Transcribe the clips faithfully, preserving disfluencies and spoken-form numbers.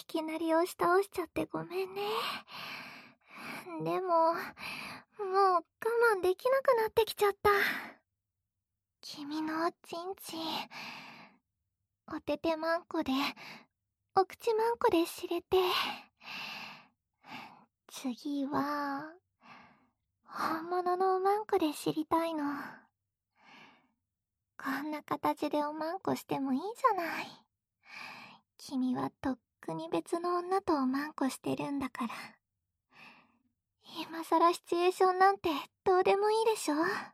きなり押し倒しちゃってごめんね。でも、もう我慢できなくなってきちゃった。君のおちんちん、おててまんこで、お口まんこで知れて、次は、本物のおまんこで知りたいの。こんな形でおまんこしてもいいじゃない。君はとっくに別の女とおまんこしてるんだから。今さらシチュエーションなんてどうでもいいでしょ。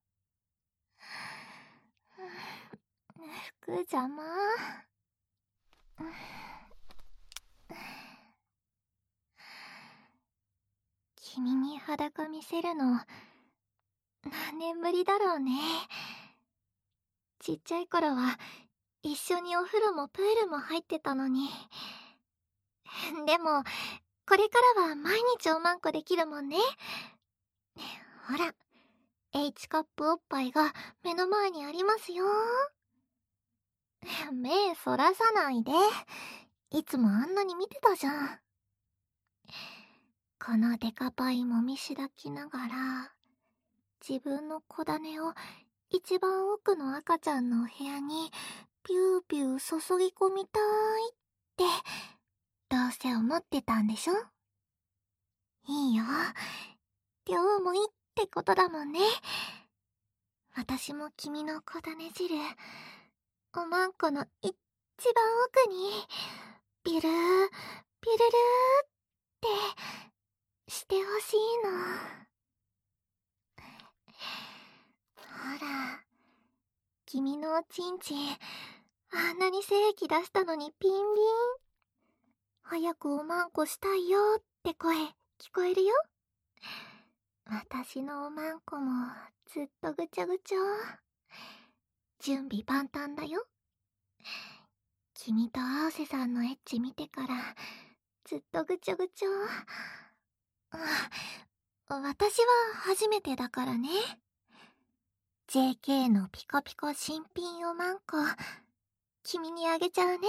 服邪魔。君に裸見せるの何年ぶりだろうね。ちっちゃい頃は一緒にお風呂もプールも入ってたのに。でもこれからは毎日おまんこできるもんね。ほら、H カップおっぱいが目の前にありますよ。目そらさないで。いつもあんなに見てたじゃん。このデカパイもみしだきながら、自分の小種を一番奥の赤ちゃんのお部屋にピューピュー注ぎ込みたいってどうせ思ってたんでしょ。いいよ、量もいいってことだもんね。私も君の小種汁おまんこの一番奥にビュルービュルルーってしてほしいの。ほら、君のおちんちんあんなに精液出したのにピンビン。早くおまんこしたいよって声聞こえるよ。私のおまんこもずっとぐちょぐちょ。準備万端だよ。君と青瀬さんのエッチ見てからずっとぐちょぐちょ。私は初めてだからね。ジェーケー のピコピコ新品おまんこ君にあげちゃうね。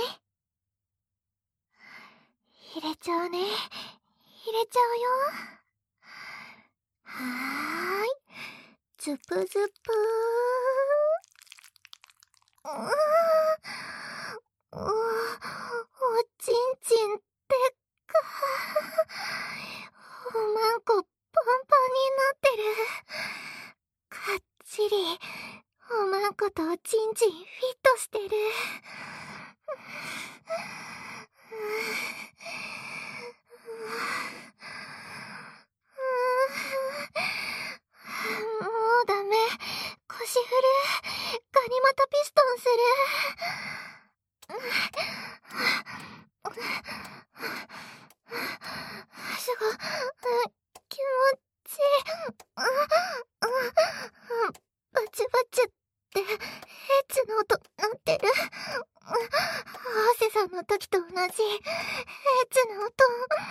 入れちゃうね。入れちゃうよ。はーい、ズプズプー。うーうーおちんちんでっか。おまんこパンパンになってる。かっちりおまんことおちんちんフィットしてる。もうダメ。腰振る。ガニ股ピストンする。すご気持ちいい。バチバチってエッチの音鳴ってる。青瀬さんの時と同じエッチの音。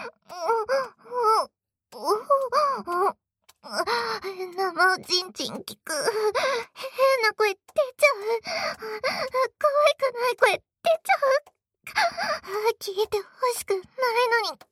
生おちんちん聞く。変な声出ちゃう。可愛くない声出ちゃう。聞いてほしくないのに。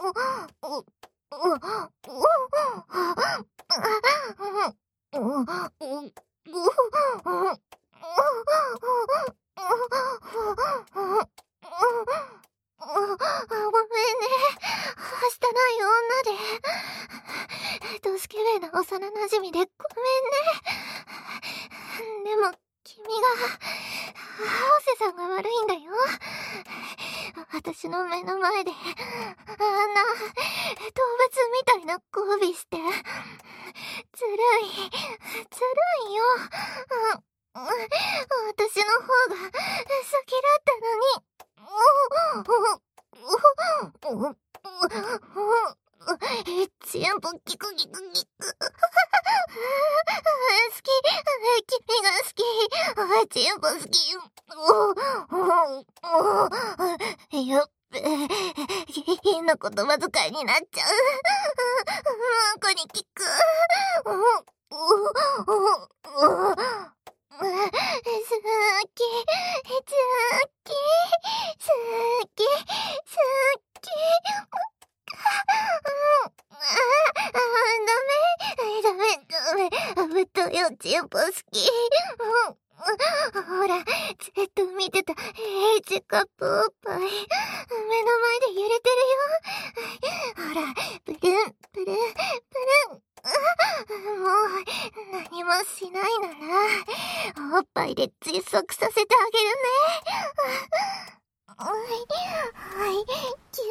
ごめんね。はしたない女で。ドスケベな幼馴染でごめんね。でも君が青瀬さんが悪いんだよ。私の目の前であんな動物みたいな交尾してずるいずるいよ。私の方が好きだったのに。チンポキクキクキク。好き。君が好き。チンポ好き。やっべ。変な言葉遣いになっちゃう。ここに聞く。好き。好き。好き。好き。 ほら、ずっと見てた H カップおっぱい、目の前で揺れてるよ。ほら、プルン、プルン、プルン。もう、何もしないなら、おっぱいで窒息させてあげるね。はい、はい、キ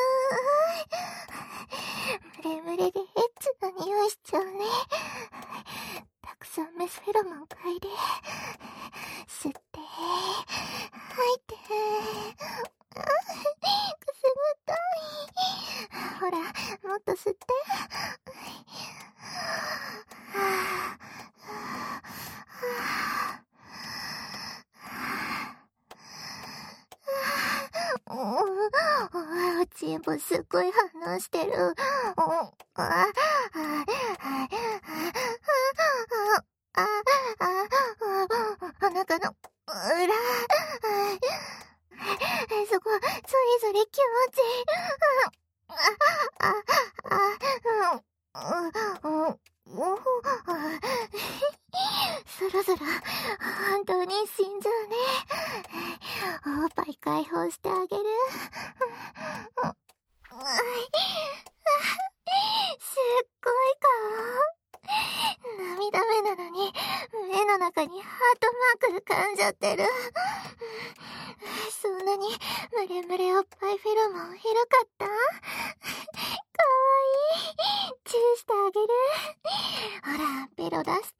ュー。ムレムレでエッチな匂いしちゃうね。たくさんメスフェロモン嗅いで、吸って、吐いて、くすぐったい。ほら、もっと吸って。おちんぽすっごい反応してる。あああお腹の裏。そこ、それぞれ気持ちいい。そろそろ本当に死んじゃうね。おっぱい解放してあげる。すっごい顔。涙目なのに目の中にハートマーク浮かんじゃってる。そんなにムレムレおっぱいフェロモン広かった？かわいい。チューしてあげる。ほら、ベロ出して。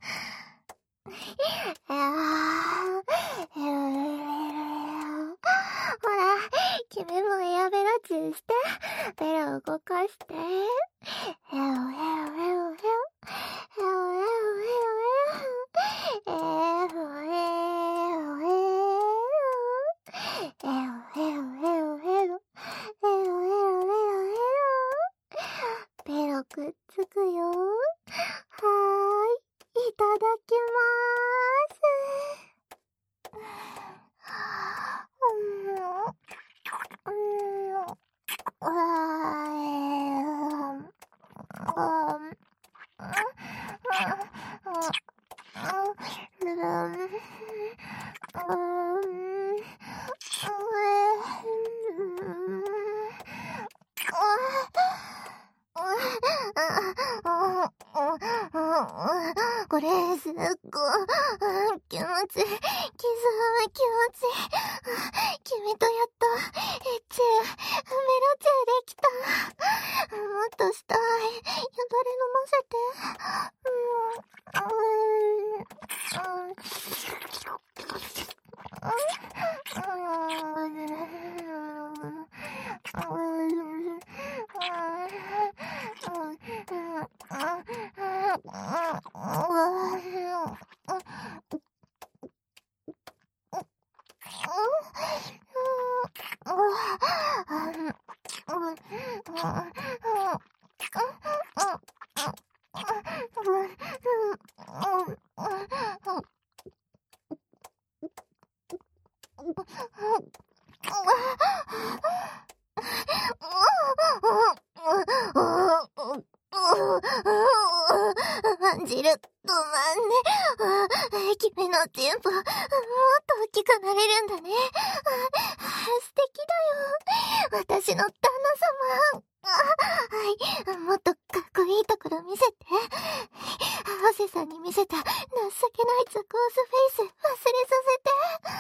ほら、君もエアベロチューして。ベロ動かして。ヘオヘオヘオヘオ。ヘオヘオヘオヘオ。ヘオヘオヘオ。ヘオヘオヘオヘオ。ヘオヘオヘオヘオヘオ。ベロくっつくよ。はーい、いただきまーす。うん、うん、あー、あー、これすっごい気持ちいい。キスは気持ちいい。君とやっとエッチュー、メロチューできた。もっとしたい。よだれ飲ませて。じる、ごまんね。君のチンポ、もっと大きくなれるんだね。素敵だよ。私の旦那様。はい、もっとかっこいいところ見せて。ハセさんに見せた情けないザコースフェイス忘れさせて。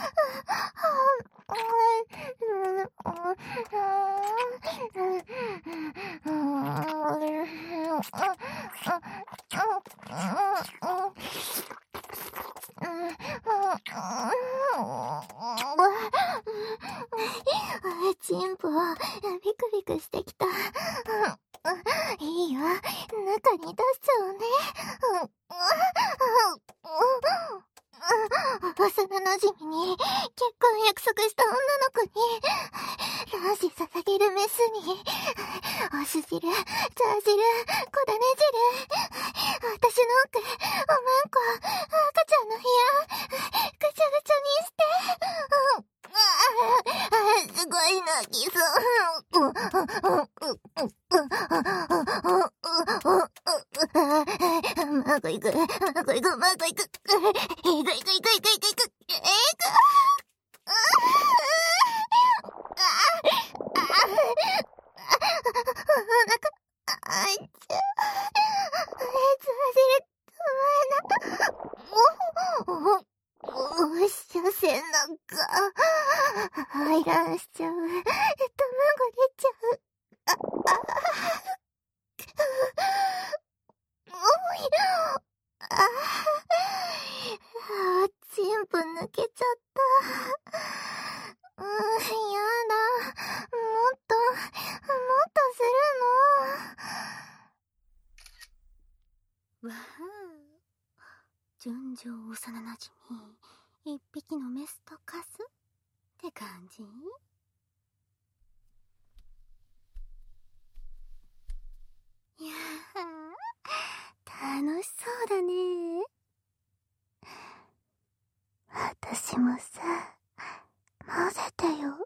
チンポ、ビクビクしてきた。いいよ、中に出しちゃうね。幼なじみに結婚約束した女の子に卵子捧げるメスにお酢汁、茶汁、小種汁、私の奥、おまんこ、赤ちゃんの部屋ぐちゃぐちゃにして、すごい泣きそう。うまくいく、うまくいく、うまくいく。いくいくいくいくいくいく。 射線なんか、排卵しちゃう。卵出ちゃう。あ、あ、おい、あ、あ、全部抜けちゃった。うん、やだ。もっと、もっとするの。わあ、純情幼なじみ、一匹のメスとカスって感じ？いやー、楽しそうだね。私もさ、混ぜてよ。